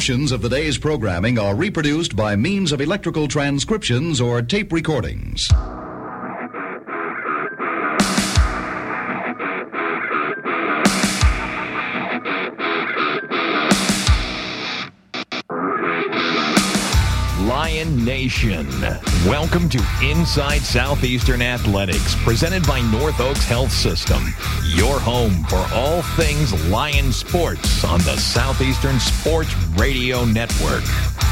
Portions of the day's programming are reproduced by means of electrical transcriptions or tape recordings. Lion Nation, welcome to Inside Southeastern Athletics, presented by North Oaks Health System, your home for all things Lion sports on the Southeastern Sports Radio Network.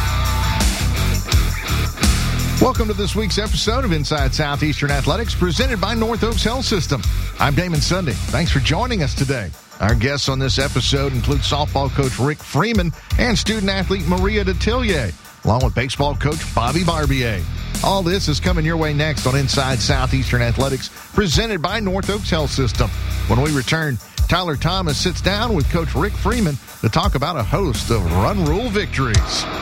Welcome to this week's episode of Inside Southeastern Athletics, presented by North Oaks Health System. I'm Damon Sunday. Thanks for joining us today. Our guests on this episode include softball coach Rick Freeman and student-athlete Maria Detillier, along with baseball coach Bobby Barbier. All this is coming your way next on Inside Southeastern Athletics, presented by North Oaks Health System. When we return, Tyler Thomas sits down with Coach Rick Freeman to talk about a host of run rule victories.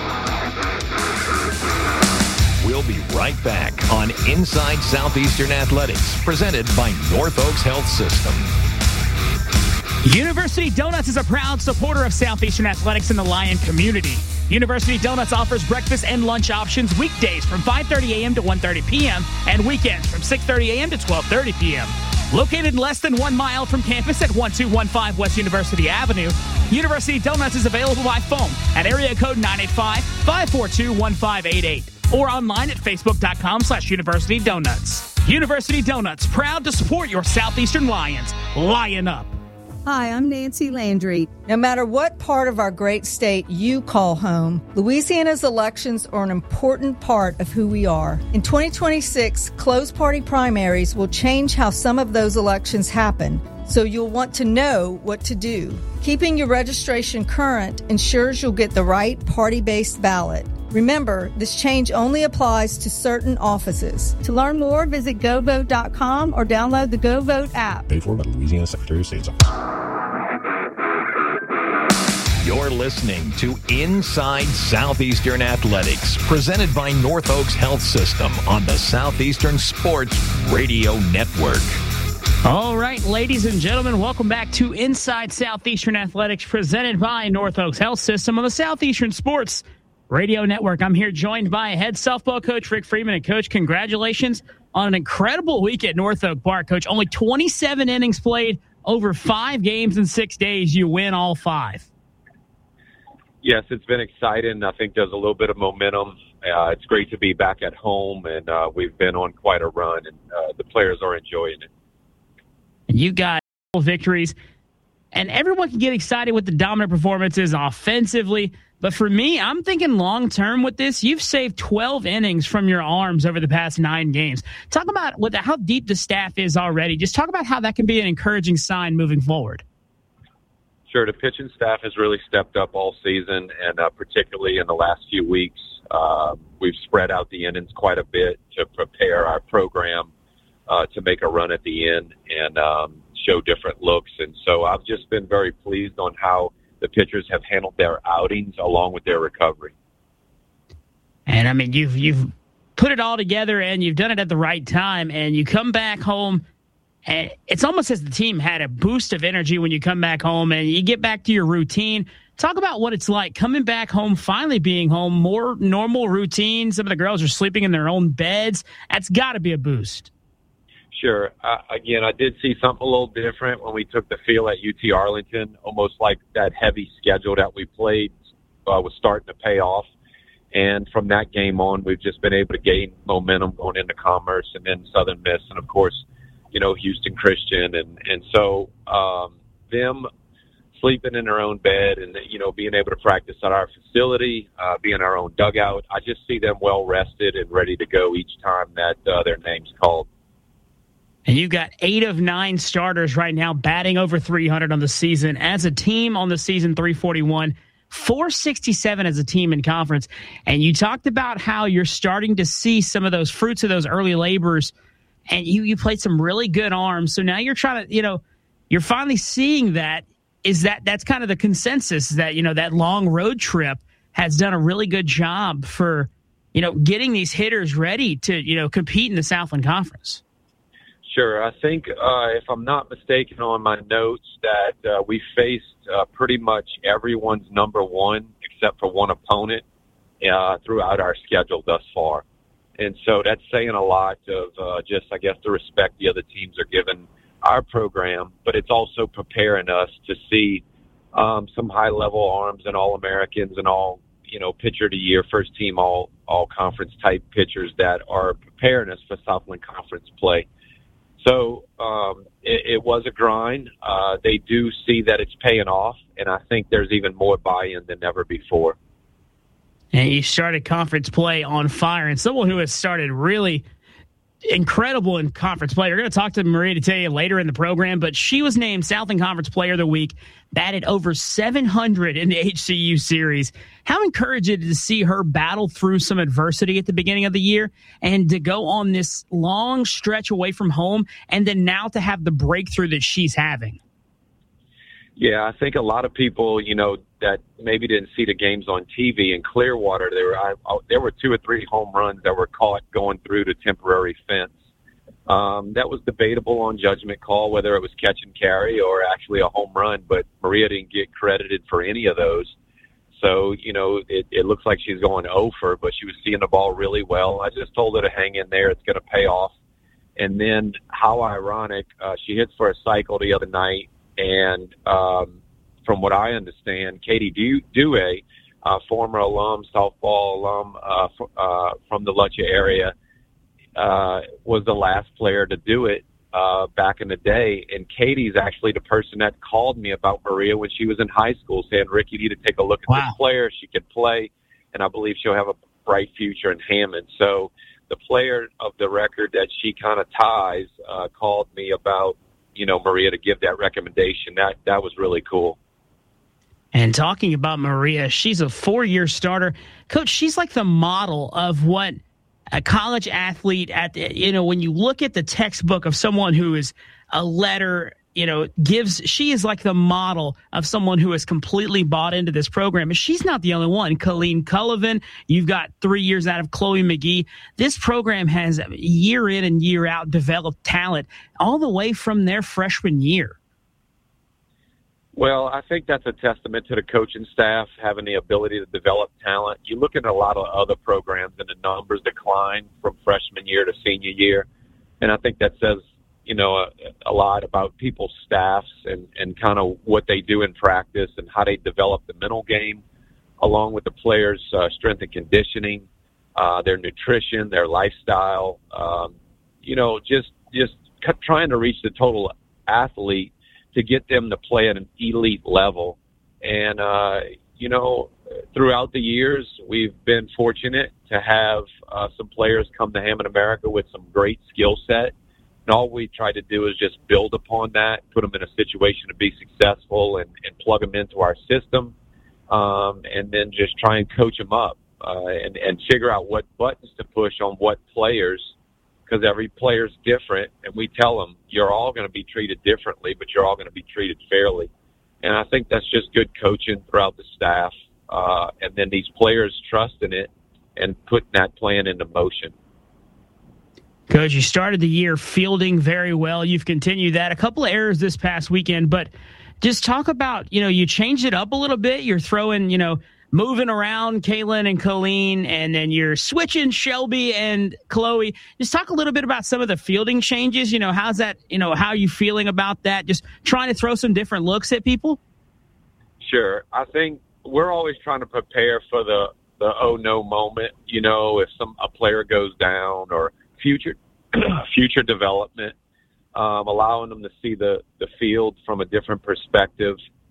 We'll be right back on Inside Southeastern Athletics, presented by North Oaks Health System. University Donuts is a proud supporter of Southeastern Athletics and the Lion community. University Donuts offers breakfast and lunch options weekdays from 5:30 a.m. to 1:30 p.m. and weekends from 6:30 a.m. to 12:30 p.m. Located less than 1 mile from campus at 1215 West University Avenue, University Donuts is available by phone at area code 985-542-1588 or online at facebook.com/University Donuts. University Donuts, proud to support your Southeastern Lions. Lion up. Hi, I'm Nancy Landry. No matter what part of our great state you call home, Louisiana's elections are an important part of who we are. In 2026, closed party primaries will change how some of those elections happen, so you'll want to know what to do. Keeping your registration current ensures you'll get the right party-based ballot. Remember, this change only applies to certain offices. To learn more, visit GoVote.com or download the GoVote app. Paid for by the Louisiana Secretary of State's office. You're listening to Inside Southeastern Athletics, presented by North Oaks Health System on the Southeastern Sports Radio Network. All right, ladies and gentlemen, welcome back to Inside Southeastern Athletics, presented by North Oaks Health System on the Southeastern Sports Radio Network. I'm here joined by head softball coach Rick Freeman. And, Coach, congratulations on an incredible week at North Oak Park. Coach, only 27 innings played over 5 games in 6 days. You win all 5. Yes, it's been exciting. I think there's a little bit of momentum. It's great to be back at home, and we've been on quite a run, and the players are enjoying it. And you got victories, and everyone can get excited with the dominant performances offensively. But for me, I'm thinking long-term with this. You've saved 12 innings from your arms over the past 9 games. Talk about how deep the staff is already. Just talk about how that can be an encouraging sign moving forward. Sure, the pitching staff has really stepped up all season, and particularly in the last few weeks, we've spread out the innings quite a bit to prepare our program to make a run at the end and show different looks. And so I've just been very pleased on how the pitchers have handled their outings along with their recovery. And I mean, you've put it all together and you've done it at the right time, and you come back home and it's almost as the team had a boost of energy when you come back home and you get back to your routine. Talk about what it's like coming back home, finally being home, more normal routine. Some of the girls are sleeping in their own beds. That's got to be a boost. Sure. Again, I did see something a little different when we took the field at UT Arlington, almost like that heavy schedule that we played was starting to pay off. And from that game on, we've just been able to gain momentum going into Commerce and then Southern Miss and, of course, Houston Christian. And so them sleeping in their own bed and, being able to practice at our facility, being our own dugout, I just see them well-rested and ready to go each time that their name's called. And you've got 8 of 9 starters right now batting over 300 on the season. As a team on the season, 341, 467 as a team in conference. And you talked about how you're starting to see some of those fruits of those early labors, and you played some really good arms. So now you're trying to, you're finally seeing that. That's kind of the consensus that, that long road trip has done a really good job for, getting these hitters ready to, compete in the Southland Conference. Sure. I think, if I'm not mistaken on my notes, that we faced pretty much everyone's number one except for one opponent throughout our schedule thus far. And so that's saying a lot of just, I guess, the respect the other teams are giving our program, but it's also preparing us to see some high-level arms and All-Americans and all, pitcher of the year, first team all-conference type pitchers that are preparing us for Southland Conference play. So it was a grind. They do see that it's paying off, and I think there's even more buy-in than ever before. And you started conference play on fire, and someone who has started really incredible in conference play. We're going to talk to Maria Detillier later in the program, but she was named Southland Conference Player of the Week, batted over 700 in the HCU series. How encouraging to see her battle through some adversity at the beginning of the year and to go on this long stretch away from home and then now to have the breakthrough that she's having. Yeah, I think a lot of people, that maybe didn't see the games on TV in Clearwater, there were 2 or 3 home runs that were caught going through the temporary fence. That was debatable on judgment call, whether it was catch and carry or actually a home run, but Maria didn't get credited for any of those. So, it looks like she's going over, but she was seeing the ball really well. I just told her to hang in there. It's going to pay off. And then how ironic, she hits for a cycle the other night. And from what I understand, Katie Due, former alum, softball alum from the Lucha area, was the last player to do it back in the day. And Katie's actually the person that called me about Maria when she was in high school, saying, Rick, you need to take a look at this player. She can play, and I believe she'll have a bright future in Hammond. So the player of the record that she kind of ties called me about, Maria to give that recommendation. That was really cool. And talking about Maria, she's a 4-year starter. Coach, she's like the model of what a college athlete when you look at the textbook of someone who is a letter, she is like the model of someone who has completely bought into this program. And she's not the only one. Colleen Cullivan, you've got 3 years out of Chloe McGee. This program has year in and year out developed talent all the way from their freshman year. Well, I think that's a testament to the coaching staff having the ability to develop talent. You look at a lot of other programs and the numbers decline from freshman year to senior year. And I think that says, a lot about people's staffs and kind of what they do in practice and how they develop the mental game, along with the players' strength and conditioning, their nutrition, their lifestyle, just trying to reach the total athlete to get them to play at an elite level. And, throughout the years, we've been fortunate to have some players come to Hammond America with some great skill set. And all we try to do is just build upon that, put them in a situation to be successful and plug them into our system, and then just try and coach them up and figure out what buttons to push on what players, because every player's different. And we tell them, you're all going to be treated differently, but you're all going to be treated fairly. And I think that's just good coaching throughout the staff. And then these players trusting it and putting that plan into motion. Coach, you started the year fielding very well. You've continued that. A couple of errors this past weekend, but just talk about, you changed it up a little bit. You're throwing, moving around Kaylin and Colleen, and then you're switching Shelby and Chloe. Just talk a little bit about some of the fielding changes. How's that, how are you feeling about that? Just trying to throw some different looks at people? Sure. I think we're always trying to prepare for the oh no moment, if a player goes down or future development, allowing them to see the field from a different perspective.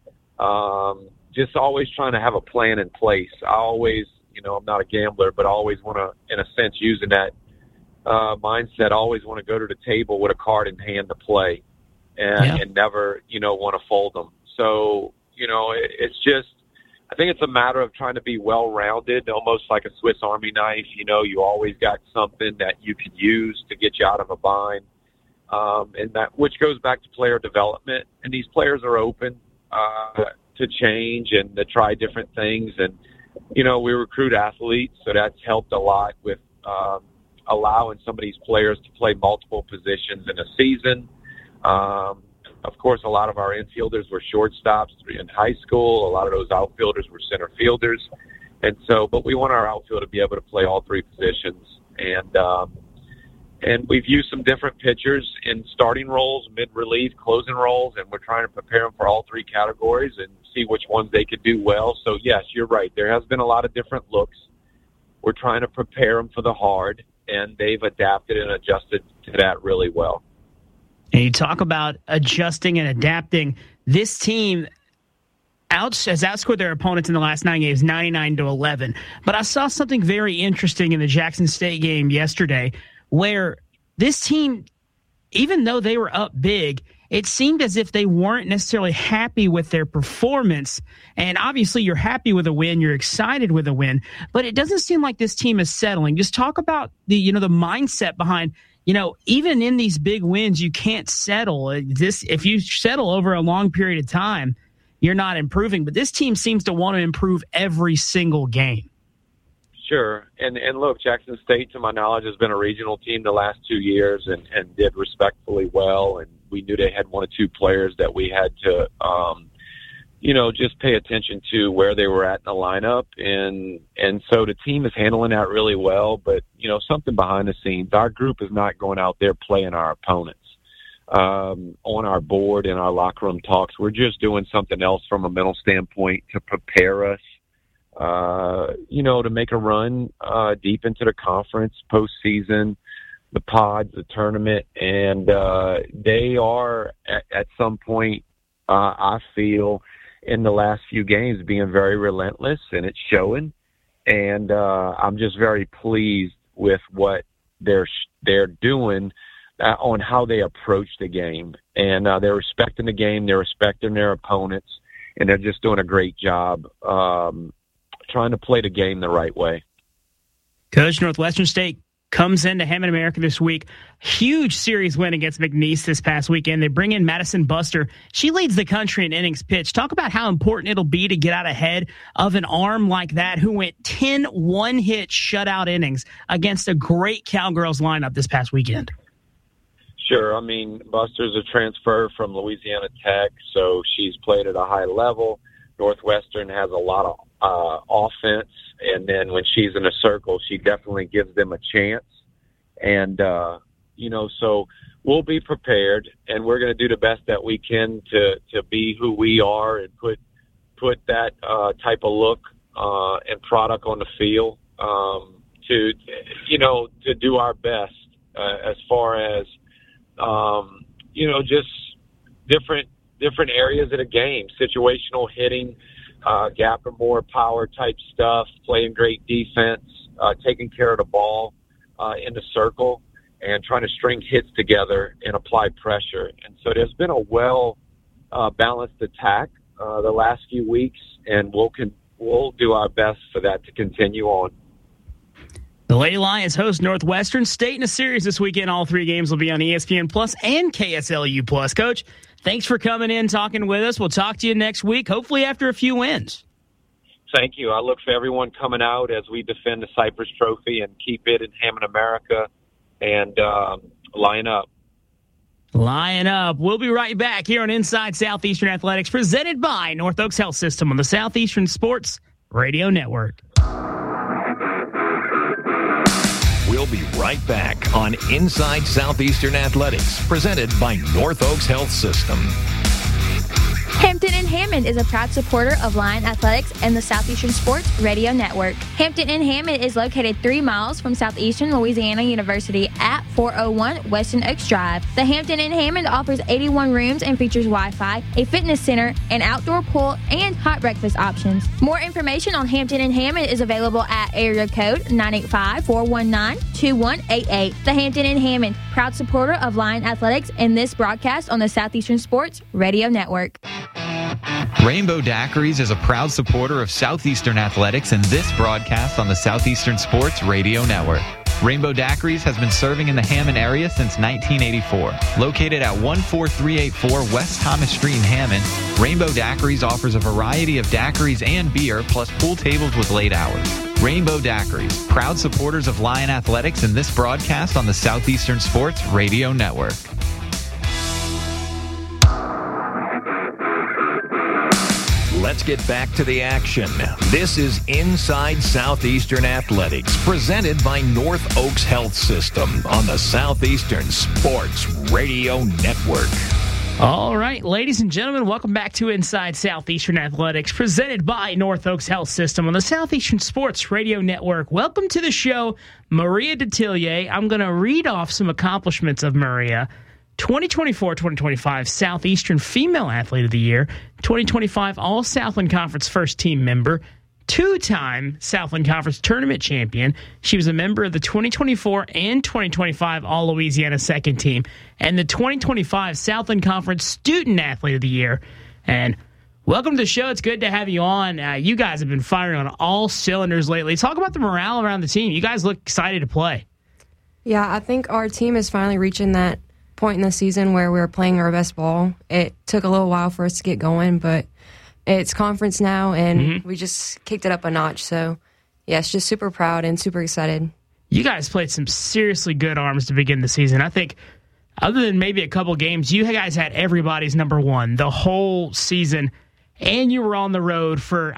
Just always trying to have a plan in place. I always, I'm not a gambler, but I always want to, in a sense, using that mindset, I always want to go to the table with a card in hand to play and never, want to fold them. So, it's just, I think it's a matter of trying to be well-rounded, almost like a Swiss Army knife. You always got something that you can use to get you out of a bind, and that, which goes back to player development. And these players are open to change and to try different things. And, we recruit athletes, so that's helped a lot with allowing some of these players to play multiple positions in a season, Of course, a lot of our infielders were shortstops in high school. A lot of those outfielders were center fielders. And so, but we want our outfield to be able to play all three positions. And we've used some different pitchers in starting roles, mid-relief, closing roles, and we're trying to prepare them for all three categories and see which ones they could do well. So, yes, you're right. There has been a lot of different looks. We're trying to prepare them for the hard, and they've adapted and adjusted to that really well. And you talk about adjusting and adapting. This team has outscored their opponents in the last 9 games, 99-11. But I saw something very interesting in the Jackson State game yesterday, where this team, even though they were up big, it seemed as if they weren't necessarily happy with their performance. And obviously you're happy with a win, you're excited with a win, but it doesn't seem like this team is settling. Just talk about the mindset behind, even in these big wins, you can't settle. If you settle over a long period of time, you're not improving. But this team seems to want to improve every single game. Sure. And look, Jackson State, to my knowledge, has been a regional team the last 2 years and did respectfully well. And we knew they had one or two players that we had to, just pay attention to where they were at in the lineup. And so the team is handling that really well. But, something behind the scenes, our group is not going out there playing our opponents on our board in our locker room talks. We're just doing something else from a mental standpoint to prepare us. To make a run deep into the conference, postseason, the pods, the tournament, and they are at some point, I feel, in the last few games being very relentless, and it's showing. And I'm just very pleased with what they're doing on how they approach the game, and they're respecting the game, they're respecting their opponents, and they're just doing a great job. Trying to play the game the right way. Coach, Northwestern State comes into Hammond America this week. Huge series win against McNeese this past weekend. They bring in Madison Buster. She leads the country in innings pitched. Talk about how important it'll be to get out ahead of an arm like that who went 10 one-hit shutout innings against a great Cowgirls lineup this past weekend. Sure. I mean, Buster's a transfer from Louisiana Tech, so she's played at a high level. Northwestern has a lot of offense, and then when she's in a circle, she definitely gives them a chance. And, so we'll be prepared, and we're going to do the best that we can to be who we are and put that type of look and product on the field to do our best as far as, just different areas of the game, situational hitting, gap or more power type stuff, playing great defense, taking care of the ball in the circle, and trying to string hits together and apply pressure. And so there's been a well-balanced attack the last few weeks, and we'll do our best for that to continue on. The Lady Lions host Northwestern State in a series this weekend. All three games will be on ESPN Plus and KSLU Plus. Coach, thanks for coming in, talking with us. We'll talk to you next week, hopefully after a few wins. Thank you. I look for everyone coming out as we defend the Cypress Trophy and keep it in Hammond America, and line up. Line up. We'll be right back here on Inside Southeastern Athletics, presented by North Oaks Health System on the Southeastern Sports Radio Network. We'll be right back on Inside Southeastern Athletics, presented by North Oaks Health System. Hampton and Hammond is a proud supporter of Lion Athletics and the Southeastern Sports Radio Network. Hampton and Hammond is located 3 miles from Southeastern Louisiana University at 401 Western Oaks Drive. The Hampton and Hammond offers 81 rooms and features Wi-Fi, a fitness center, an outdoor pool, and hot breakfast options. More information on Hampton and Hammond is available at area code 985-419-2188. The Hampton and Hammond, proud supporter of Lion Athletics and this broadcast on the Southeastern Sports Radio Network. Rainbow Daiquiris is a proud supporter of Southeastern Athletics and this broadcast on the Southeastern Sports Radio Network. Rainbow Daiquiris has been serving in the Hammond area since 1984. Located at 14384 West Thomas Street in Hammond, Rainbow Daiquiris offers a variety of daiquiris and beer, plus pool tables with late hours. Rainbow Daiquiris, proud supporters of Lion Athletics and this broadcast on the Southeastern Sports Radio Network. let's get back to the action. This is Inside Southeastern Athletics, presented by North Oaks Health System on the Southeastern Sports Radio Network. All right, ladies and gentlemen, welcome back to Inside Southeastern Athletics, presented by North Oaks Health System on the Southeastern Sports Radio Network. Welcome to the show, Maria Detillier. I'm going to read off some accomplishments of Maria. 2024-2025 Southeastern Female Athlete of the Year, 2025 All-Southland Conference First Team member, two-time Southland Conference Tournament champion. She was a member of the 2024 and 2025 All-Louisiana Second Team and the 2025 Southland Conference Student Athlete of the Year. And welcome to the show. It's good to have you on. You guys have been firing on all cylinders lately. Talk about the morale around the team. You guys look excited to play. Yeah, I think our team is finally reaching that point in the season where we're playing our best ball. It took a little while for us to get going, but it's conference now, and we just kicked it up a notch. So, yes, just super proud and super excited. You guys played some seriously good arms to begin the season. I think other than maybe a couple games, you guys had everybody's number one the whole season, and you were on the road for,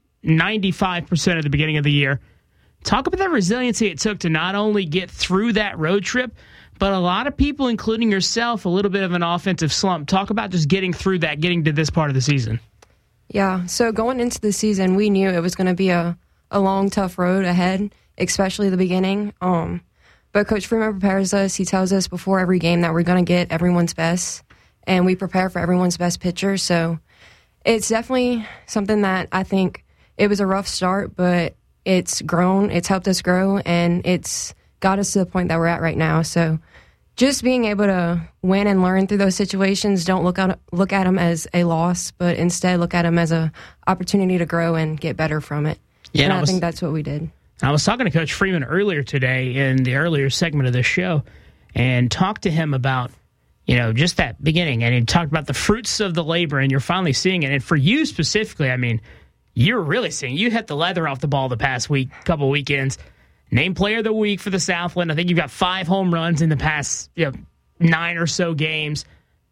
95% of the beginning of the year. Talk about the resiliency it took to not only get through that road trip, but a lot of people, including yourself, a little bit of an offensive slump. Talk about just getting through that, getting to this part of the season. Yeah, so going into the season, we knew it was going to be a long, tough road ahead, especially the beginning. But Coach Freeman prepares us. He tells us before every game that we're going to get everyone's best, and we prepare for everyone's best pitcher. So it's definitely something that I think it was a rough start, but it's grown. It's helped us grow, and it's got us to the point that we're at right now. So just being able to win and learn through those situations, don't look at them as a loss, but instead look at them as an opportunity to grow and get better from it. Yeah, and I think that's what we did. I was talking to Coach Freeman earlier today in the earlier segment of this show and talked to him about, just that beginning. And he talked about the fruits of the labor, and you're finally seeing it. And for you specifically, you're really seeing you hit the leather off the ball the past couple weekends. Named Player of the Week for the Southland. I think you've got 5 home runs in the past 9 or so games.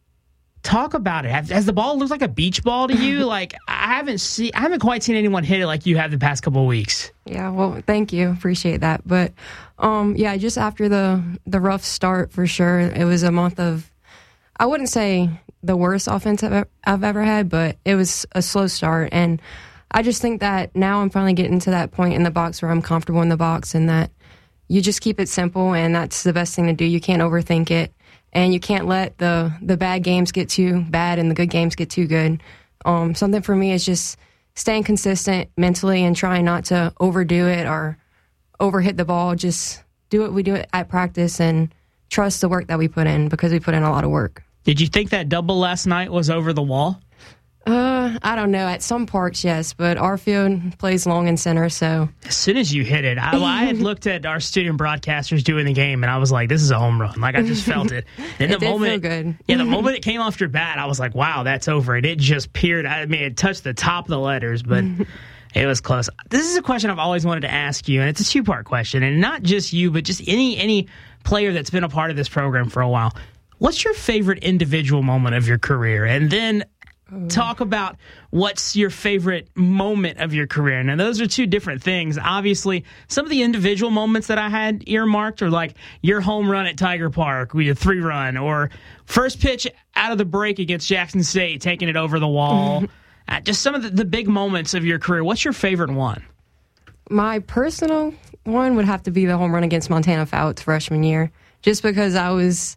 Talk about it. Has the ball looked like a beach ball to you? I haven't quite seen anyone hit it like you have the past couple of weeks. Yeah, well, thank you. Appreciate that. But just after the rough start, for sure, it was a month of, I wouldn't say the worst offense I've ever had, but it was a slow start. And I just think that now I'm finally getting to that point in the box where I'm comfortable in the box, and that you just keep it simple, and that's the best thing to do. You can't overthink it, and you can't let the bad games get too bad and the good games get too good. Something for me is just staying consistent mentally and trying not to overdo it or overhit the ball. Just do what we do at practice and trust the work that we put in, because we put in a lot of work. Did you think that double last night was over the wall? I don't know. At some parts, yes, but our field plays long and center, so. As soon as you hit it, I had looked at our student broadcasters doing the game, and I was like, this is a home run. I just felt it. Then it did feel good. Yeah, the moment it came off your bat, I was like, wow, that's over. And it just peered. It touched the top of the letters, but it was close. This is a question I've always wanted to ask you, and it's a two-part question, and not just you, but just any player that's been a part of this program for a while. What's your favorite individual moment of your career? And then talk about what's your favorite moment of your career. Now, those are two different things. Obviously, some of the individual moments that I had earmarked are like your home run at Tiger Park, we did 3-run, or first pitch out of the break against Jackson State, taking it over the wall. Just some of the big moments of your career. What's your favorite one? My personal one would have to be the home run against Montana Fouts freshman year, just because that was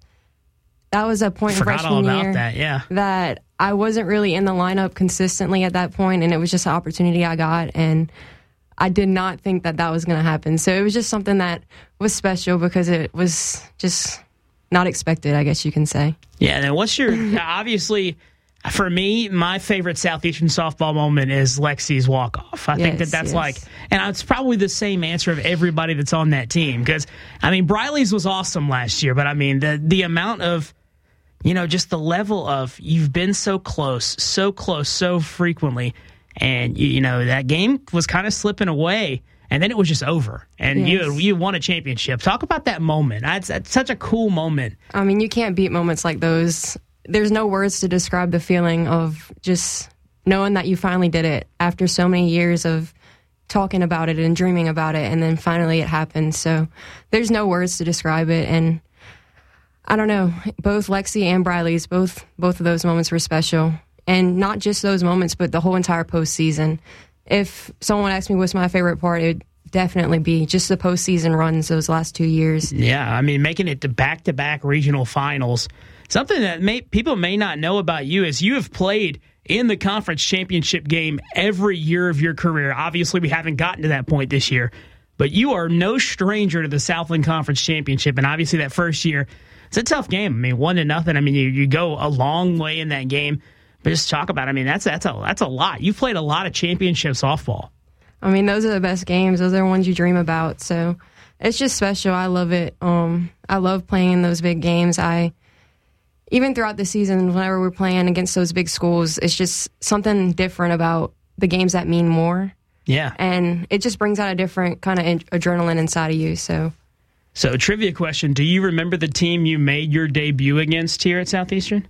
a point in freshman year that I wasn't really in the lineup consistently at that point, and it was just an opportunity I got, and I did not think that was going to happen. So it was just something that was special because it was just not expected, I guess you can say. Yeah, and then what's your, obviously, for me, my favorite Southeastern softball moment is Lexi's walk-off. I think that's like, and it's probably the same answer of everybody that's on that team, because, Briley's was awesome last year, but, the amount of, just the level of you've been so close, so frequently, and, that game was kind of slipping away, and then it was just over, and you won a championship. Talk about that moment. That's such a cool moment. You can't beat moments like those. There's no words to describe the feeling of just knowing that you finally did it after so many years of talking about it and dreaming about it, and then finally it happened. So there's no words to describe it. And I don't know, both Lexi and Briley's, both of those moments were special. And not just those moments, but the whole entire postseason. If someone asked me what's my favorite part, it'd definitely be just the postseason runs those last 2 years. Yeah, I mean, making it to back-to-back regional finals. Something that people may not know about you is you have played in the conference championship game every year of your career. Obviously, we haven't gotten to that point this year, but you are no stranger to the Southland Conference Championship, and obviously that first year, it's a tough game. I mean, 1-0. I mean, you go a long way in that game, but just talk about it. I mean, that's a lot. You've played a lot of championship softball. I mean, those are the best games. Those are the ones you dream about. So it's just special. I love it. I love playing in those big games. Even throughout the season, whenever we're playing against those big schools, it's just something different about the games that mean more. Yeah. And it just brings out a different kind of adrenaline inside of you. So trivia question. Do you remember the team you made your debut against here at Southeastern?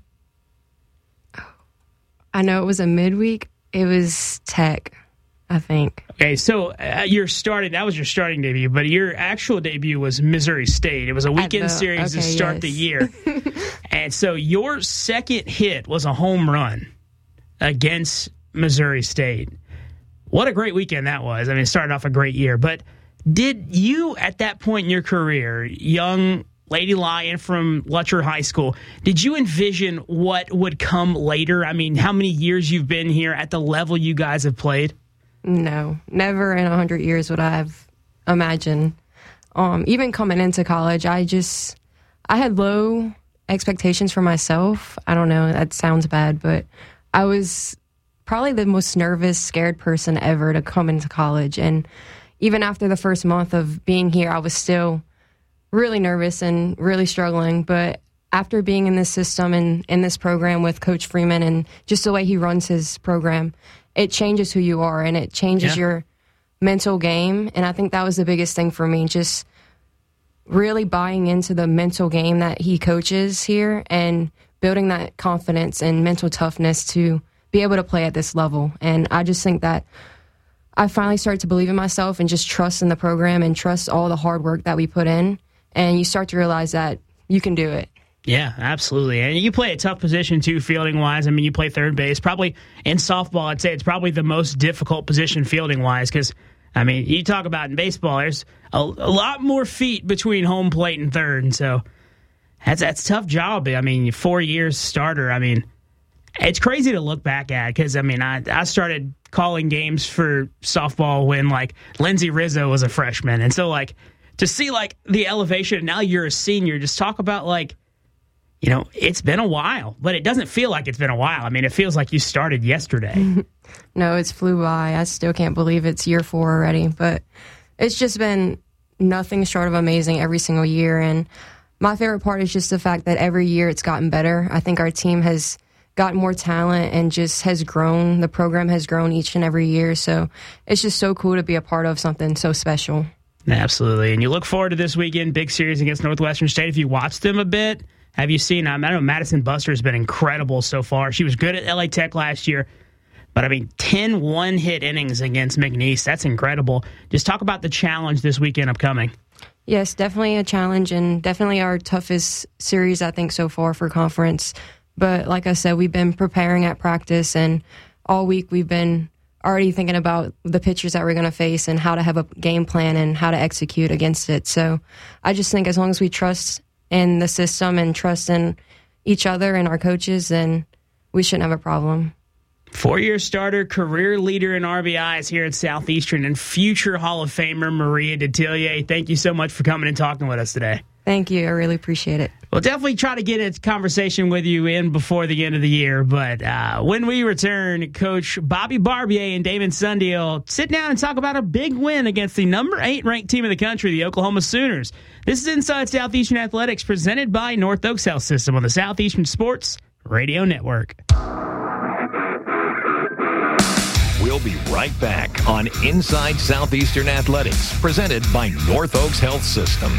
I know it was a midweek. It was Tech, I think. Okay, so that was your starting debut, but your actual debut was Missouri State. It was a weekend series to start the year. And so your second hit was a home run against Missouri State. What a great weekend that was. I mean, it started off a great year. But did you, at that point in your career, young Lady Lion from Lutcher High School, did you envision what would come later? I mean, how many years you've been here at the level you guys have played? No, never in 100 years would I have imagined. Even coming into college, I had low expectations for myself. I don't know, that sounds bad, but I was probably the most nervous, scared person ever to come into college. And even after the first month of being here, I was still really nervous and really struggling. But after being in this system and in this program with Coach Freeman and just the way he runs his program, it changes who you are and it changes your mental game. And I think that was the biggest thing for me, just really buying into the mental game that he coaches here and building that confidence and mental toughness to be able to play at this level. And I just think that I finally started to believe in myself and just trust in the program and trust all the hard work that we put in. And you start to realize that you can do it. Yeah, absolutely. And you play a tough position, too, fielding-wise. I mean, you play third base. Probably in softball, I'd say it's probably the most difficult position fielding-wise because, I mean, you talk about in baseball, there's a lot more feet between home plate and third. And so that's a tough job. I mean, 4 years starter. I mean, it's crazy to look back at because, I mean, I started calling games for softball when, like, Lindsey Rizzo was a freshman. And so, like, to see, like, the elevation, now you're a senior, just talk about, like, you know, it's been a while, but it doesn't feel like it's been a while. I mean, it feels like you started yesterday. No, it's flew by. I still can't believe it's year 4 already, but it's just been nothing short of amazing every single year. And my favorite part is just the fact that every year it's gotten better. I think our team has gotten more talent and just has grown. The program has grown each and every year. So it's just so cool to be a part of something so special. Absolutely. And you look forward to this weekend, big series against Northwestern State. If you watched them a bit, have you seen, I know Madison Buster has been incredible so far. She was good at LA Tech last year. But, I mean, 10 one-hit innings against McNeese. That's incredible. Just talk about the challenge this weekend upcoming. Yes, definitely a challenge and definitely our toughest series, I think, so far for conference. But like I said, we've been preparing at practice, and all week we've been already thinking about the pitchers that we're going to face and how to have a game plan and how to execute against it. So I just think as long as we trust in the system and trust in each other and our coaches, then we shouldn't have a problem. 4-year starter, career leader in RBIs here at Southeastern, and future Hall of Famer Maria Detillier. Thank you so much for coming and talking with us today. Thank you. I really appreciate it. We'll definitely try to get a conversation with you in before the end of the year. But when we return, Coach Bobby Barbier and Damon Sunday will sit down and talk about a big win against the number 8 ranked team in the country, the Oklahoma Sooners. This is Inside Southeastern Athletics, presented by North Oaks Health System on the Southeastern Sports Radio Network. We'll be right back on Inside Southeastern Athletics, presented by North Oaks Health System.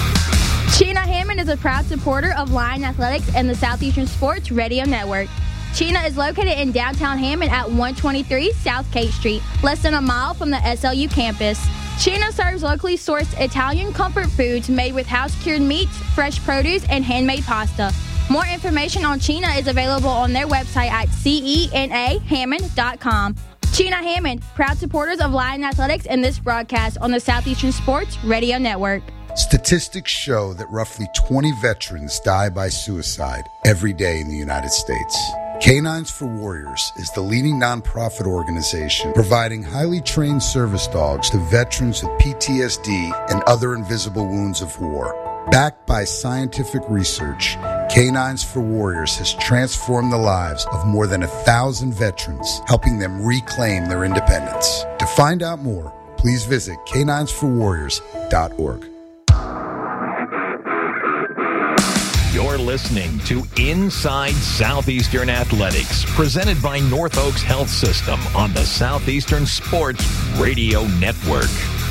Sheena Hammond is a proud supporter of Lion Athletics and the Southeastern Sports Radio Network. Chena is located in downtown Hammond at 123 South Kate Street, less than a mile from the SLU campus. Chena serves locally sourced Italian comfort foods made with house-cured meats, fresh produce, and handmade pasta. More information on Chena is available on their website at cenahammond.com. Chena Hammond, proud supporters of Lion Athletics and this broadcast on the Southeastern Sports Radio Network. Statistics show that roughly 20 veterans die by suicide every day in the United States. Canines for Warriors is the leading nonprofit organization providing highly trained service dogs to veterans with PTSD and other invisible wounds of war. Backed by scientific research, Canines for Warriors has transformed the lives of more than 1,000 veterans, helping them reclaim their independence. To find out more, please visit caninesforwarriors.org. You're listening to Inside Southeastern Athletics, presented by North Oaks Health System on the Southeastern Sports Radio Network.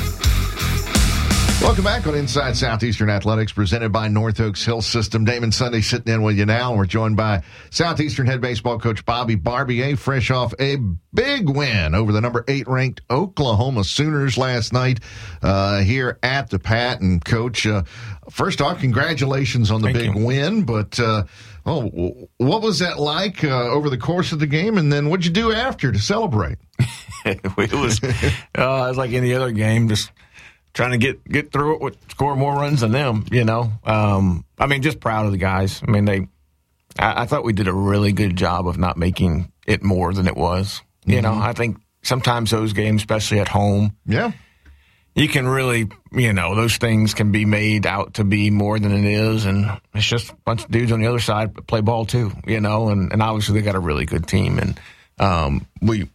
Welcome back on Inside Southeastern Athletics, presented by North Oaks Health System. Damon Sunday sitting in with you now, and we're joined by Southeastern head baseball coach Bobby Barbier, fresh off a big win over the number 8 ranked Oklahoma Sooners last night here at the Pat. And Coach, first off, congratulations on the big win. But what was that like over the course of the game, and then what'd you do after to celebrate? It was like any other game, just trying to get through it with score more runs than them, you know. Just proud of the guys. I mean, I thought we did a really good job of not making it more than it was. You know, I think sometimes those games, especially at home, you can really, those things can be made out to be more than it is, and it's just a bunch of dudes on the other side that play ball too, and obviously they got a really good team, and we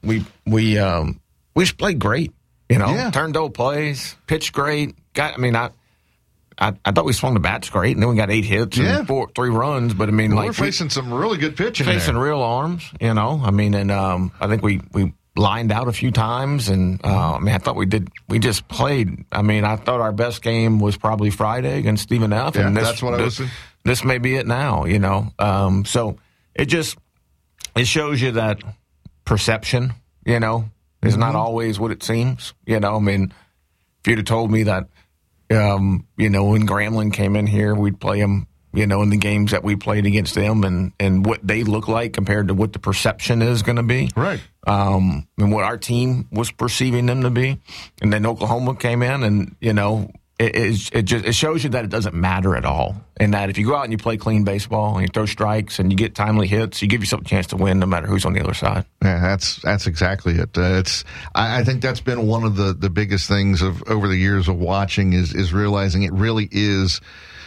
just played great. Turned old plays, pitched great. I thought we swung the bats great, and then we got 8 hits and 3 runs. But we're facing some really good pitching. Facing real arms, and I think we lined out a few times, and I thought we just played. I thought our best game was probably Friday against Stephen F. Yeah, and that's what I was saying. This may be it now, So it shows you that perception, is not always what it seems. If you'd have told me that, when Grambling came in here, we'd play them, in the games that we played against them and what they look like compared to what the perception is going to be. Right. And what our team was perceiving them to be. And then Oklahoma came in and, it shows you that it doesn't matter at all. And that if you go out and you play clean baseball and you throw strikes and you get timely hits, you give yourself a chance to win no matter who's on the other side. Yeah, that's exactly it. I think that's been one of the biggest things over the years of watching is realizing it really is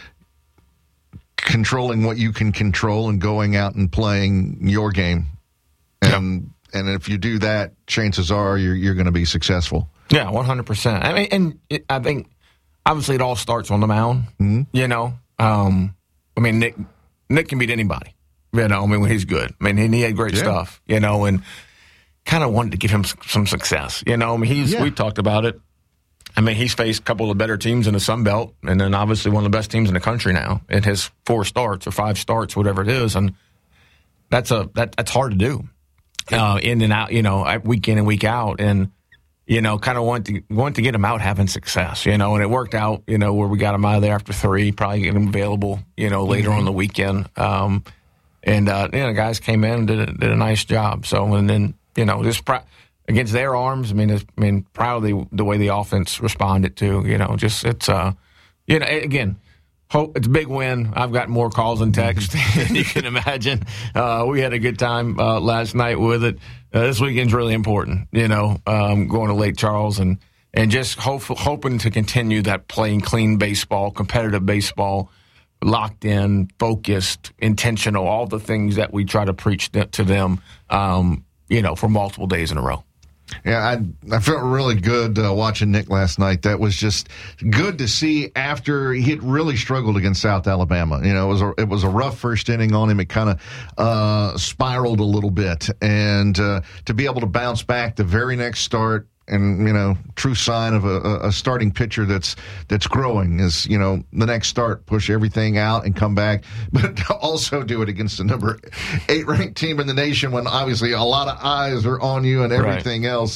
controlling what you can control and going out and playing your game. And if you do that, chances are you're going to be successful. Yeah, 100%. I think obviously it all starts on the mound. Mm-hmm. Nick can beat anybody. When he's good. He had great stuff. And kind of wanted to give him some success. We talked about it. He's faced a couple of better teams in the Sun Belt, and then obviously one of the best teams in the country now in his 4 starts or 5 starts, whatever it is, and that's hard to do, in and out, week in and week out, and kind of want to get him out having success, and it worked out, where we got him out of there after 3, probably get him available, later on the weekend, and the guys came in and did a nice job. So and then just against their arms, proud of the way the offense responded to, again, hope it's a big win. I've got more calls and texts than you can imagine. We had a good time last night with it. This weekend's really important, going to Lake Charles and just hoping to continue that playing clean baseball, competitive baseball, locked in, focused, intentional, all the things that we try to preach to them, for multiple days in a row. Yeah, I felt really good watching Nick last night. That was just good to see after he had really struggled against South Alabama. It was a rough first inning on him. It kind of spiraled a little bit. And to be able to bounce back the very next start and true sign of a starting pitcher that's growing is, the next start, push everything out and come back, but also do it against the number 8 ranked team in the nation when obviously a lot of eyes are on you and everything else.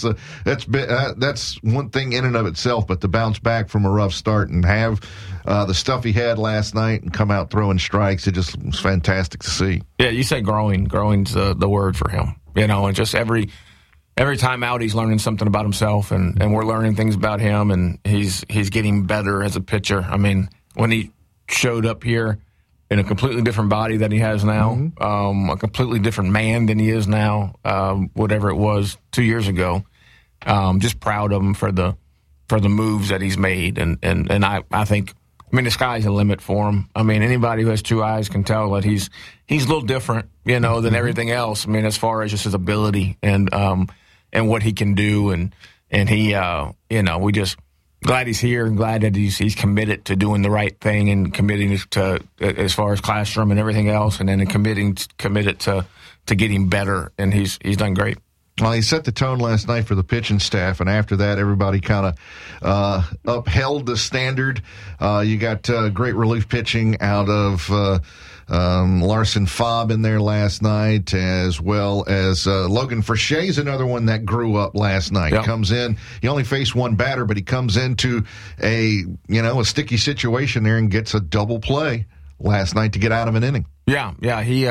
That's one thing in and of itself, but to bounce back from a rough start and have the stuff he had last night and come out throwing strikes, it just was fantastic to see. Yeah, you say growing. Growing's the word for him. And just every time out, he's learning something about himself, and we're learning things about him, and he's getting better as a pitcher. I mean, when he showed up here in a completely different body than he has now, a completely different man than he is now, whatever it was 2 years ago, just proud of him for the moves that he's made, and I think. I mean, the sky's the limit for him. I mean, anybody who has 2 eyes can tell that he's a little different, than everything else. I mean, as far as just his ability and what he can do, and he, we just glad he's here and glad that he's committed to doing the right thing and committing to as far as classroom and everything else, and then committed to getting better, and he's done great. Well, he set the tone last night for the pitching staff, and after that, everybody kind of upheld the standard. You got great relief pitching out of Larson Fobb in there last night, as well as Logan Forshay's another one that grew up last night. Yep. Comes in, he only faced one batter, but he comes into a sticky situation there and gets a double play last night to get out of an inning. Yeah. He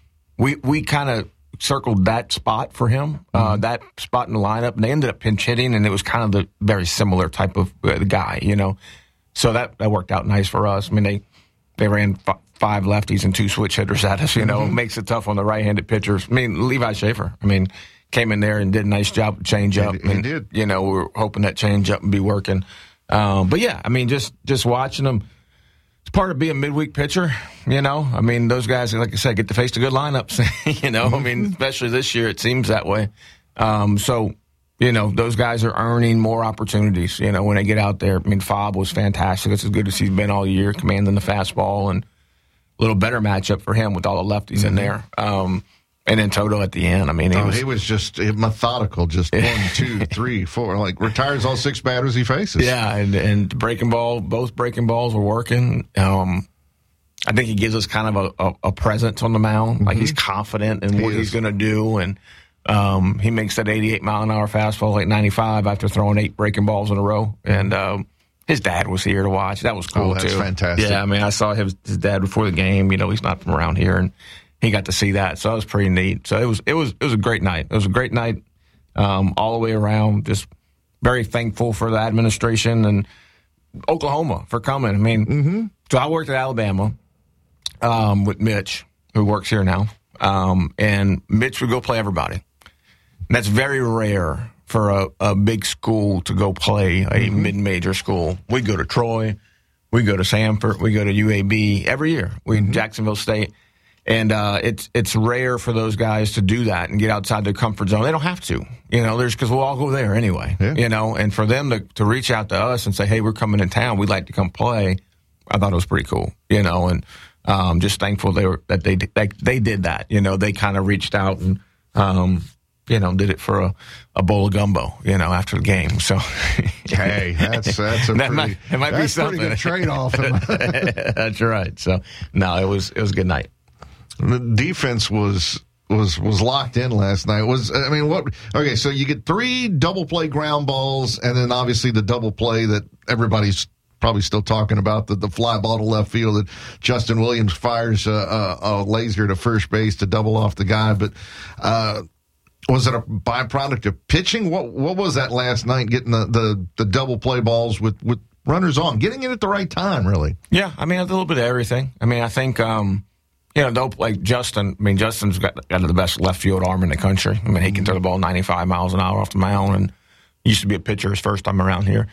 we kind of circled that spot for him, that spot in the lineup, and they ended up pinch hitting, and it was kind of the very similar type of guy, So that worked out nice for us. I mean, they ran 5 lefties and 2 switch hitters at us, makes it tough on the right-handed pitchers. I mean, Levi Schaefer, came in there and did a nice job with change-up. He did. We were hoping that change-up would be working. But, yeah, just watching them, it's part of being a midweek pitcher, those guys, like I said, get to face the good lineups, especially this year, it seems that way. So, those guys are earning more opportunities, when they get out there. Fobb was fantastic. It's as good as he's been all year, commanding the fastball, and a little better matchup for him with all the lefties in there. And then Toto at the end. He was just methodical, just 1, 2, 3, 4, like retires all 6 batters he faces. Yeah, and breaking ball, both breaking balls were working. I think he gives us kind of a presence on the mound. Like he's confident in what he's going to do, and he makes that 88-mile-an-hour fastball like 95 after throwing 8 breaking balls in a row. And his dad was here to watch. That was cool, that's too. Fantastic. Yeah, I saw his dad before the game. He's not from around here, and he got to see that, so that was pretty neat. So it was a great night. It was a great night all the way around. Just very thankful for the administration and Oklahoma for coming. So I worked at Alabama with Mitch, who works here now, and Mitch would go play everybody. And that's very rare for a big school to go play a mid-major school. We go to Troy, we go to Samford, we go to UAB every year. We Jacksonville State. And it's rare for those guys to do that and get outside their comfort zone. They don't have to, because we'll all go there anyway, And for them to reach out to us and say, "Hey, we're coming in town. We'd like to come play." I thought it was pretty cool, And just thankful that they did that. They kind of reached out and did it for a bowl of gumbo, after the game. So, hey, that's be something. Pretty good trade-off. That's right. So, no, it was a good night. The defense was locked in last night. Okay, so you get 3 double play ground balls, and then obviously the double play that everybody's probably still talking about, the fly ball to left field that Justin Williams fires a laser to first base to double off the guy. But was it a byproduct of pitching? What was that last night, getting the double play balls with runners on, getting it at the right time, really? Yeah, a little bit of everything. I think like Justin, Justin's got the best left field arm in the country. He can throw the ball 95 miles an hour off the mound, and used to be a pitcher his first time around here.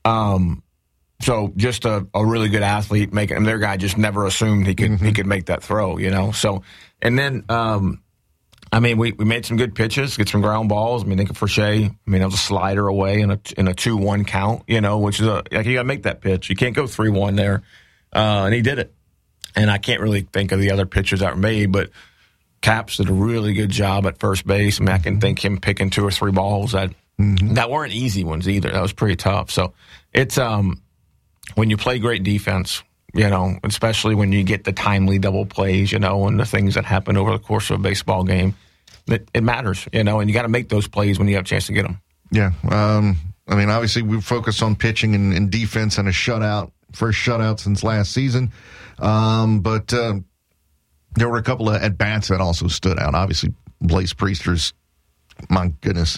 So just a really good athlete, and their guy just never assumed he could make that throw, So, and then, we made some good pitches, get some ground balls. Think of Forshey. It was a slider away in a 2-1 count, which is you got to make that pitch. You can't go 3-1 there, and he did it. And I can't really think of the other pitches that were made, but Caps did a really good job at first base. I can think him picking 2 or 3 balls that that weren't easy ones either. That was pretty tough. So it's when you play great defense, especially when you get the timely double plays, and the things that happen over the course of a baseball game, it matters, and you got to make those plays when you have a chance to get them. Yeah. Obviously we focus on pitching and defense and a shutout, first shutout since last season. But there were a couple of at-bats that also stood out. Obviously, Blaze Priester's, my goodness.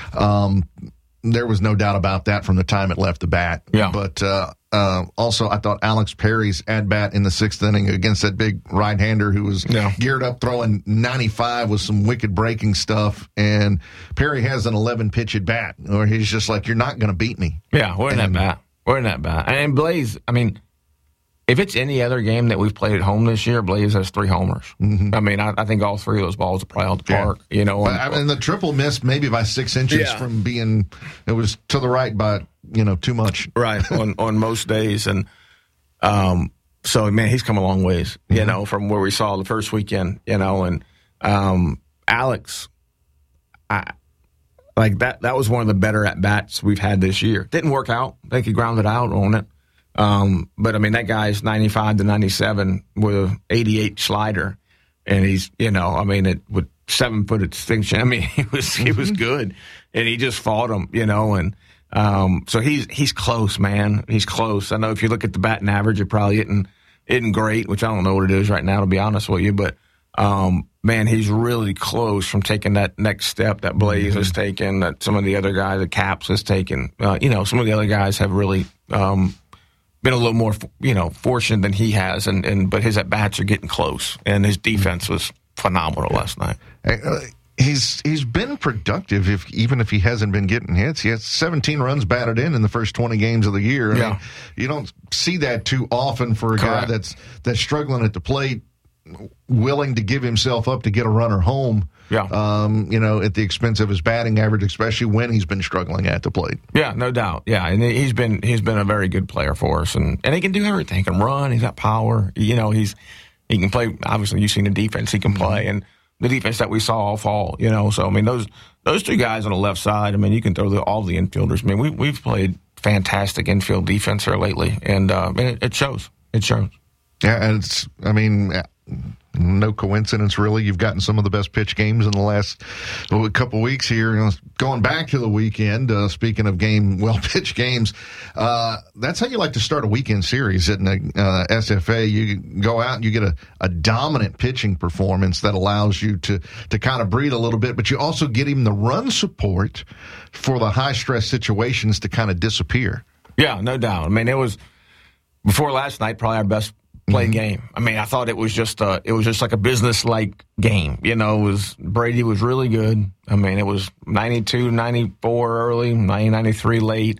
There was no doubt about that from the time it left the bat. Yeah. But also, I thought Alex Perry's at-bat in the sixth inning against that big right-hander who was geared up throwing 95 with some wicked breaking stuff. And Perry has an 11-pitch at-bat, or he's just like, you're not going to beat me. Yeah, we're in that bat. And Blaze, if it's any other game that we've played at home this year, Blaze has 3 homers. I think all 3 of those balls are probably out the park. And the triple missed maybe by 6 inches from being, it was to the right by, too much. Right, on most days. And so, man, he's come a long ways, from where we saw the first weekend, and Alex, that was one of the better at-bats we've had this year. Didn't work out. I think he grounded out on it. But that guy's 95 to 97 with an 88 slider, and he's, with 7-foot extension. He was good, and he just fought him, and so he's close, man. He's close. I know if you look at the batting average, it probably isn't great, which I don't know what it is right now, to be honest with you, but man, he's really close from taking that next step that Blaze has taken, that some of the other guys, the Caps has taken. Some of the other guys have really been a little more, fortunate than he has, but his at-bats are getting close, and his defense was phenomenal last night. He's been productive, even if he hasn't been getting hits. He has 17 runs batted in the first 20 games of the year. You don't see that too often for a guy that's struggling at the plate, willing to give himself up to get a runner home. At the expense of his batting average, especially when he's been struggling at the plate. Yeah, no doubt. Yeah, and he's been a very good player for us, and he can do everything. He can run. He's got power. He can play. Obviously, you've seen the defense he can play, and the defense that we saw all fall. So those 2 guys on the left side. You can throw all the infielders. We've played fantastic infield defense here lately, and it shows. It shows. Yeah, and it's. No coincidence, really. You've gotten some of the best pitch games in the last couple weeks here. Going back to the weekend, speaking of well-pitched games, that's how you like to start a weekend series in the SFA. You go out and you get a dominant pitching performance that allows you to kind of breathe a little bit, but you also get him the run support for the high-stress situations to kind of disappear. Yeah, no doubt. It was, before last night, probably our best play game. I thought it was just like a business-like game. Brady was really good. It was 92, 94 early, 90, 93 late.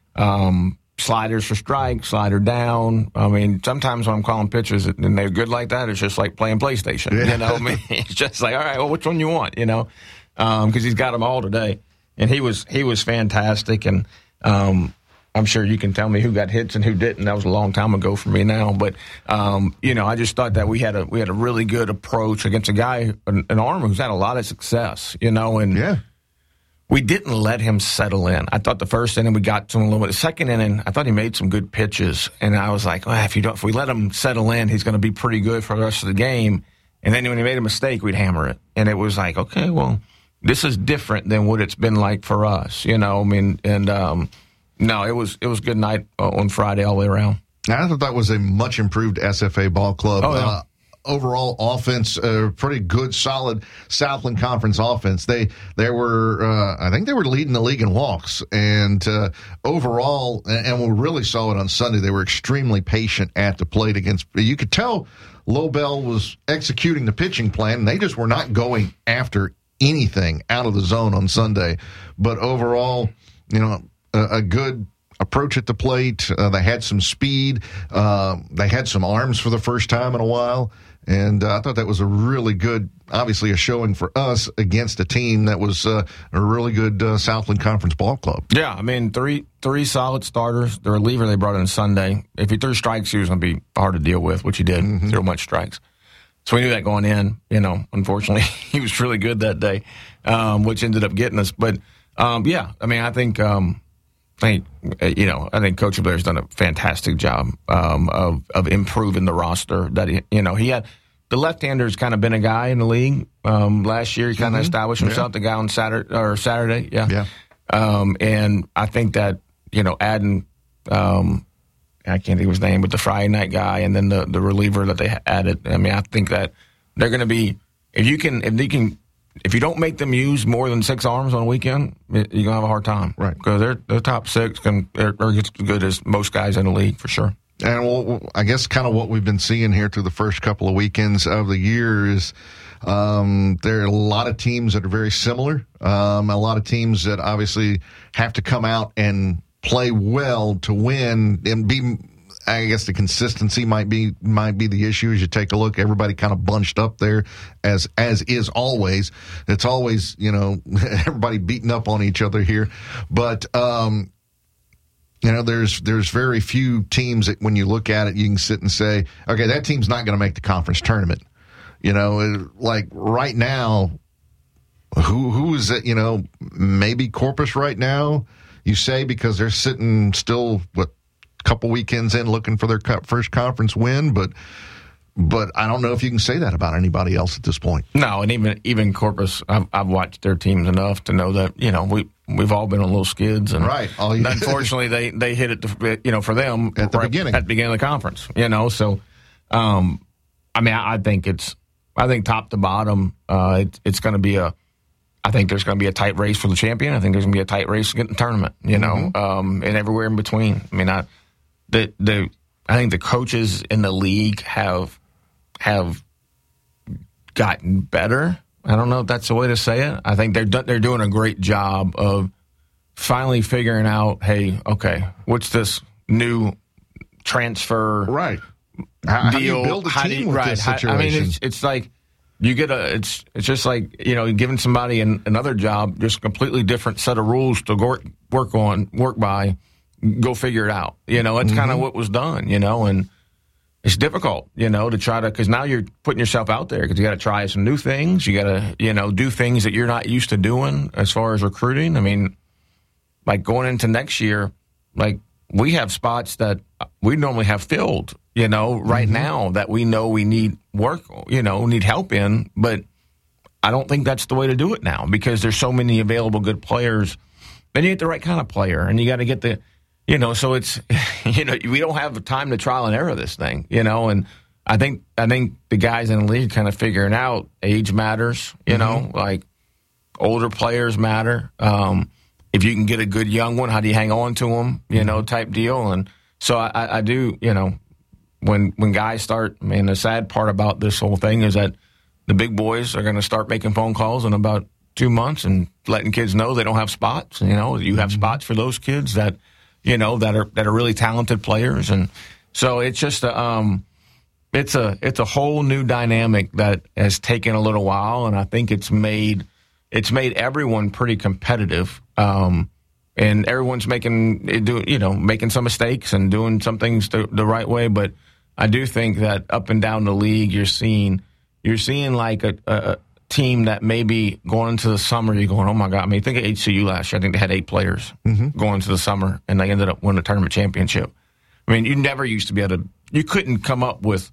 Sliders for strikes, slider down. Sometimes when I'm calling pitches and they're good like that, it's just like playing PlayStation. It's just like, all right, well, which one you want? Because he's got them all today, and he was fantastic. And I'm sure you can tell me who got hits and who didn't. That was a long time ago for me now. But, I just thought that we had a really good approach against a guy, an arm who's had a lot of success, and we didn't let him settle in. I thought the first inning we got to him a little bit. The second inning, I thought he made some good pitches, and I was like, if we let him settle in, he's going to be pretty good for the rest of the game. And then when he made a mistake, we'd hammer it. And it was like, okay, well, this is different than what it's been like for us, No, it was a good night on Friday all the way around. I thought that was a much improved SFA ball club. Oh, yeah. Overall offense, pretty good, solid Southland Conference offense. They were, I think they were leading the league in walks, and overall, and we really saw it on Sunday. They were extremely patient at the plate against. You could tell Lobel was executing the pitching plan, and they just were not going after anything out of the zone on Sunday. But overall, a good approach at the plate. They had some speed. They had some arms for the first time in a while. And I thought that was a really good, obviously a showing for us against a team that was a really good Southland Conference ball club. Yeah, three solid starters. The reliever they brought in Sunday, if he threw strikes, he was going to be hard to deal with, which he did. Threw much strikes. So we knew that going in. Unfortunately, he was really good that day, which ended up getting us. But Yeah, I mean, I think Coach Blair's done a fantastic job of improving the roster. That he had the left-hander's kind of been a guy in the league last year. He kind of established himself. The guy on Saturday, yeah. And I think that adding I can't think of his name, but the Friday night guy, and then the reliever that they added. I mean, I think that they're going to be if you don't make them use more than 6 arms on a weekend, you're going to have a hard time. Right. Because their top 6 are as good as most guys in the league, for sure. And I guess kind of what we've been seeing here through the first couple of weekends of the year is there are a lot of teams that are very similar. A lot of teams that obviously have to come out and play well to win and be. I guess the consistency might be the issue as you take a look. Everybody kind of bunched up there as is always. It's always, everybody beating up on each other here. But, there's very few teams that when you look at it, you can sit and say, okay, that team's not going to make the conference tournament. Like right now, who is it, maybe Corpus right now, you say, because they're sitting still, couple weekends in looking for their first conference win, but I don't know if you can say that about anybody else at this point. No, and even Corpus, I've watched their teams enough to know that we've all been on little skids, and right. Unfortunately they hit it for them at the beginning of the conference. So I think top to bottom it's going to be I think there's going to be a tight race for the champion. I think there's going to be a tight race to get in the tournament. And everywhere in between. I mean, I think the coaches in the league have gotten better. I don't know if that's the way to say it. I think they're doing a great job of finally figuring out, hey, okay, what's this new transfer right deal? How do you build a team with this situation? I mean, it's like you get it's just like giving somebody another job, just a completely different set of rules to work by. Go figure it out. That's kind of what was done, and it's difficult, to try to, because now you're putting yourself out there because you got to try some new things. You got to, do things that you're not used to doing as far as recruiting. I mean, like going into next year, like we have spots that we normally have filled, right now that we know we need work, need help in, but I don't think that's the way to do it now because there's so many available good players. Then you get the right kind of player and you got to get the, so it's, we don't have the time to trial and error this thing, and I think the guys in the league kind of figuring out age matters, like older players matter. If you can get a good young one, how do you hang on to them, type deal. And so I do, when guys start, the sad part about this whole thing is that the big boys are going to start making phone calls in about 2 months and letting kids know they don't have spots. You have spots for those kids that, that are really talented players, and so it's just it's a whole new dynamic that has taken a little while, and I think it's made everyone pretty competitive, and everyone's making some mistakes and doing some things the right way, but I do think that up and down the league you're seeing like a team that maybe going into the summer, you're going, oh my God. I mean, think of HCU last year. I think they had 8 players going into the summer, and they ended up winning the tournament championship. I mean, you never used to be able to, you couldn't come up with,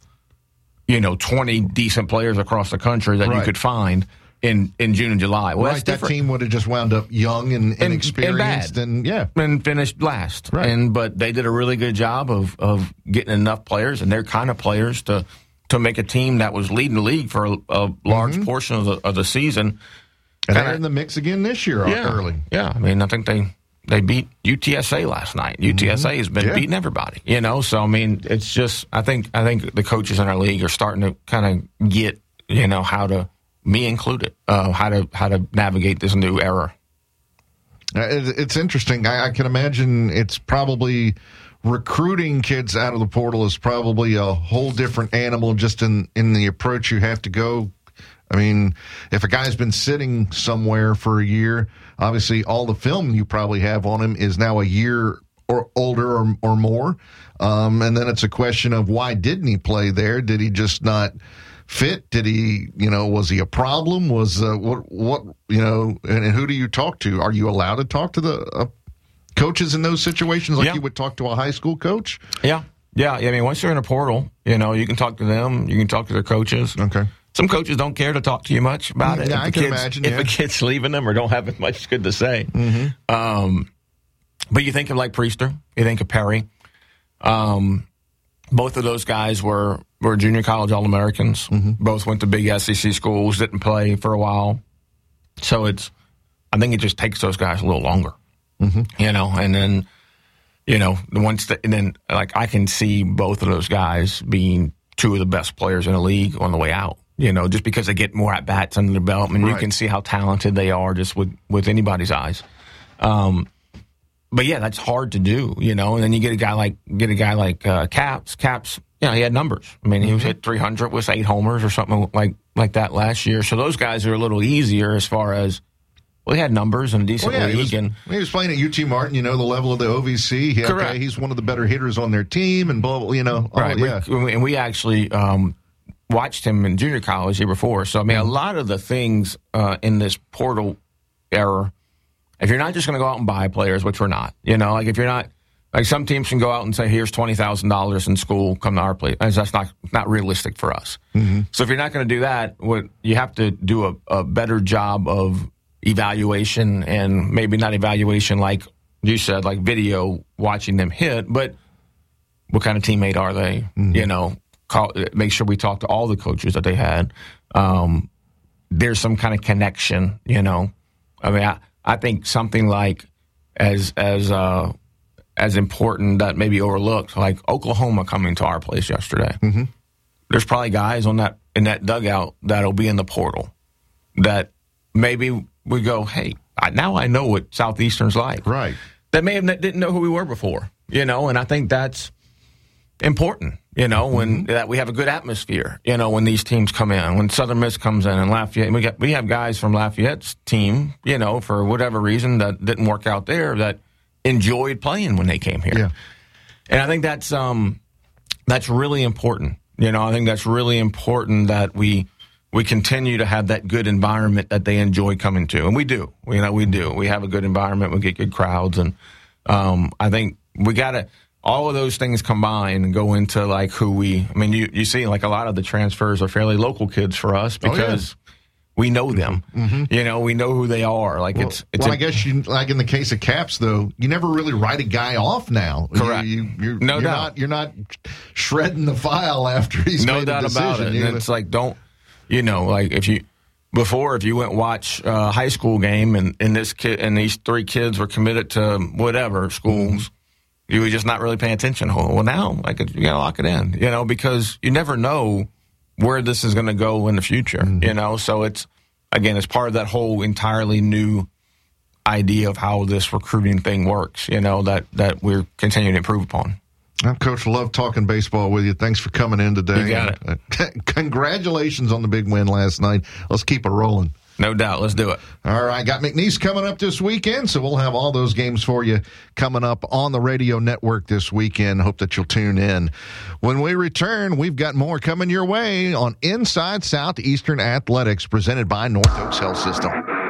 20 decent players across the country that you could find in June and July. Well, that team would have just wound up young and inexperienced and finished last. Right. But they did a really good job of getting enough players and their kind of players to make a team that was leading the league for a large portion of the season. And they're in the mix again this year early. Yeah, I mean, I think they beat UTSA last night. UTSA has been beating everybody, So, I mean, it's just, I think the coaches in our league are starting to kind of get, how to, me included, how to navigate this new era. It's interesting. I can imagine it's probably recruiting kids out of the portal is probably a whole different animal just in the approach you have to go. I mean, if a guy's been sitting somewhere for a year, obviously all the film you probably have on him is now a year or older or more. And then it's a question of why didn't he play there? Did he just not fit? Did he, was he a problem? Was what and who do you talk to? Are you allowed to talk to the coaches in those situations like you would talk to a high school coach? Yeah. I mean, once you're in a portal, you can talk to them. You can talk to their coaches. Okay. Some coaches don't care to talk to you much about it. Yeah, I can imagine. If a kid's leaving them or don't have as much good to say. Mm-hmm. But you think of like Priester. You think of Perry. Both of those guys were junior college All-Americans. Mm-hmm. Both went to big SEC schools, didn't play for a while. So I think it just takes those guys a little longer. Mm-hmm. And then, I can see both of those guys being two of the best players in the league on the way out, just because they get more at-bats under the belt. And you can see how talented they are just with anybody's eyes. But yeah, that's hard to do, and then you get a guy like Caps. Caps, he had numbers. I mean, he was hit 300 with 8 homers or something like that last year. So those guys are a little easier as far as, he had numbers and a decent league. He was playing at UT Martin, the level of the OVC. Correct. He's one of the better hitters on their team and blah, Right. And we actually watched him in junior college the year before. So, I mean, a lot of the things in this portal era, if you're not just going to go out and buy players, which we're not, if you're not, some teams can go out and say, here's $20,000 in school, come to our place. That's not realistic for us. Mm-hmm. So if you're not going to do that, you have to do a better job of evaluation, and maybe not evaluation like you said, like video, watching them hit, but what kind of teammate are they? Mm-hmm. Make sure we talk to all the coaches that they had. There's some kind of connection, I mean, I think something like as important that maybe overlooked, like Oklahoma coming to our place yesterday. Mm-hmm. There's probably guys in that dugout that'll be in the portal that maybe we go, hey, now I know what Southeastern's like. Right. That didn't know who we were before, and I think that's important, when that we have a good atmosphere, when these teams come in, when Southern Miss comes in and Lafayette, we have guys from Lafayette's team, for whatever reason that didn't work out there that enjoyed playing when they came here. Yeah. And I think that's really important. I think that's really important that we continue to have that good environment that they enjoy coming to. And we do. We do. We have a good environment. We get good crowds. And I think we got to, all of those things combine and go into like you see like a lot of the transfers are fairly local kids for us because we know them. Mm-hmm. We know who they are. Like I guess like in the case of Caps though, you never really write a guy off now. Correct. You're no doubt. You're not shredding the file after he's made a decision. No doubt about it. And it's like like if you went watch a high school game and these 3 kids were committed to whatever schools, you were just not really paying attention. Well, now you got to lock it in, because you never know where this is going to go in the future, So it's part of that whole entirely new idea of how this recruiting thing works, that we're continuing to improve upon. I'm Coach, love talking baseball with you. Thanks for coming in today. You got it. Congratulations on the big win last night. Let's keep it rolling. No doubt. Let's do it. All right. Got McNeese coming up this weekend, so we'll have all those games for you coming up on the radio network this weekend. Hope that you'll tune in. When we return, we've got more coming your way on Inside Southeastern Athletics, presented by North Oaks Health System.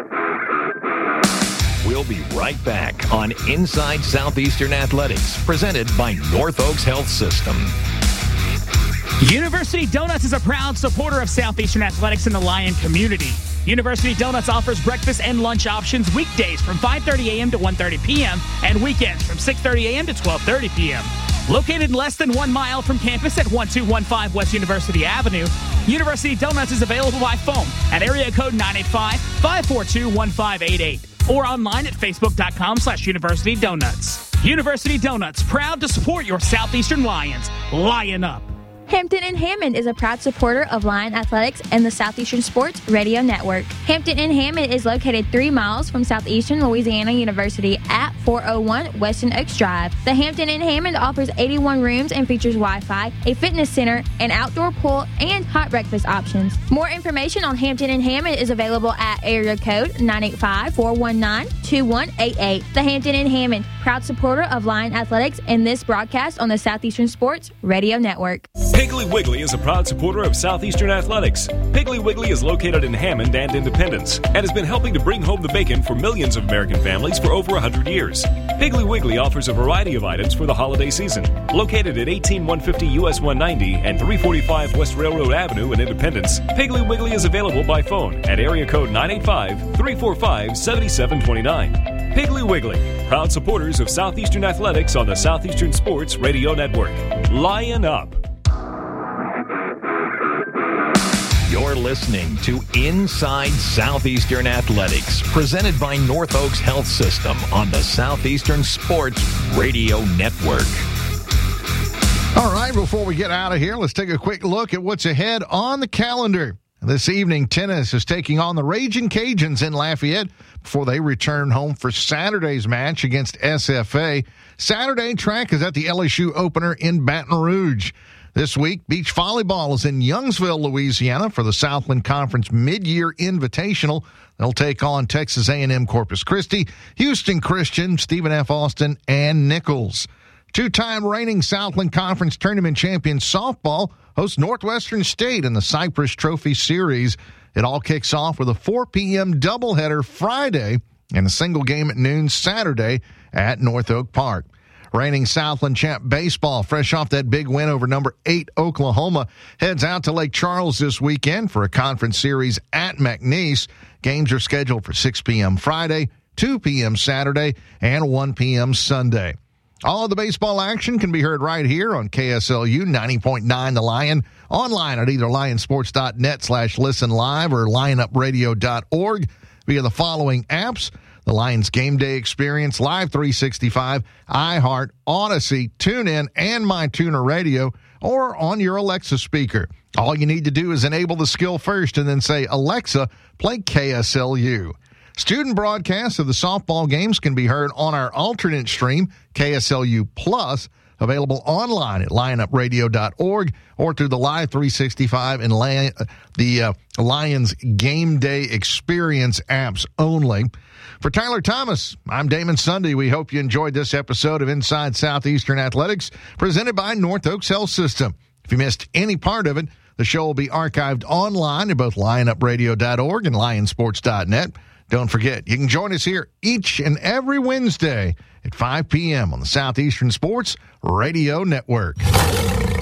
We'll be right back on Inside Southeastern Athletics, presented by North Oaks Health System. University Donuts is a proud supporter of Southeastern Athletics and the Lion community. University Donuts offers breakfast and lunch options weekdays from 5:30 a.m. to 1:30 p.m. and weekends from 6:30 a.m. to 12:30 p.m. Located less than 1 mile from campus at 1215 West University Avenue, University Donuts is available by phone at area code 985-542-1588 or online at facebook.com/University Donuts. University Donuts, proud to support your Southeastern Lions. Lion up. Hampton and Hammond is a proud supporter of Lion Athletics and the Southeastern Sports Radio Network. Hampton and Hammond is located 3 miles from Southeastern Louisiana University at 401 Western Oaks Drive. The Hampton and Hammond offers 81 rooms and features Wi-Fi, a fitness center, an outdoor pool, and hot breakfast options. More information on Hampton and Hammond is available at area code 985-419-2188. The Hampton and Hammond, proud supporter of Lion Athletics and this broadcast on the Southeastern Sports Radio Network. Piggly Wiggly is a proud supporter of Southeastern Athletics. Piggly Wiggly is located in Hammond and Independence and has been helping to bring home the bacon for millions of American families for over 100 years. Piggly Wiggly offers a variety of items for the holiday season. Located at 18150 US 190 and 345 West Railroad Avenue in Independence, Piggly Wiggly is available by phone at area code 985-345-7729. Piggly Wiggly, proud supporters of Southeastern Athletics on the Southeastern Sports Radio Network. Lion up! You're listening to Inside Southeastern Athletics, presented by North Oaks Health System on the Southeastern Sports Radio Network. All right, before we get out of here, let's take a quick look at what's ahead on the calendar. This evening, tennis is taking on the Ragin' Cajuns in Lafayette before they return home for Saturday's match against SFA. Saturday, track is at the LSU opener in Baton Rouge. This week, beach volleyball is in Youngsville, Louisiana for the Southland Conference Mid-Year Invitational. They'll take on Texas A&M Corpus Christi, Houston Christian, Stephen F. Austin, and Nichols. Two-time reigning Southland Conference Tournament champion softball hosts Northwestern State in the Cypress Trophy Series. It all kicks off with a 4 p.m. doubleheader Friday and a single game at noon Saturday at North Oak Park. Reigning Southland champ baseball, fresh off that big win over number 8 Oklahoma, heads out to Lake Charles this weekend for a conference series at McNeese. Games are scheduled for 6 p.m. Friday, 2 p.m. Saturday, and 1 p.m. Sunday. All of the baseball action can be heard right here on KSLU 90.9 The Lion, online at either lionsports.net/listen live or lionupradio.org via the following apps: the Lions Game Day Experience, Live 365, iHeart, Odyssey, TuneIn, and MyTuner Radio, or on your Alexa speaker. All you need to do is enable the skill first and then say, Alexa, play KSLU. Student broadcasts of the softball games can be heard on our alternate stream, KSLU Plus, available online at lionupradio.org or through the Live 365 and the Lions Game Day Experience apps only. For Tyler Thomas, I'm Damon Sunday. We hope you enjoyed this episode of Inside Southeastern Athletics, presented by North Oaks Health System. If you missed any part of it, the show will be archived online at both lionupradio.org and lionsports.net. Don't forget, you can join us here each and every Wednesday at 5 p.m. on the Southeastern Sports Radio Network.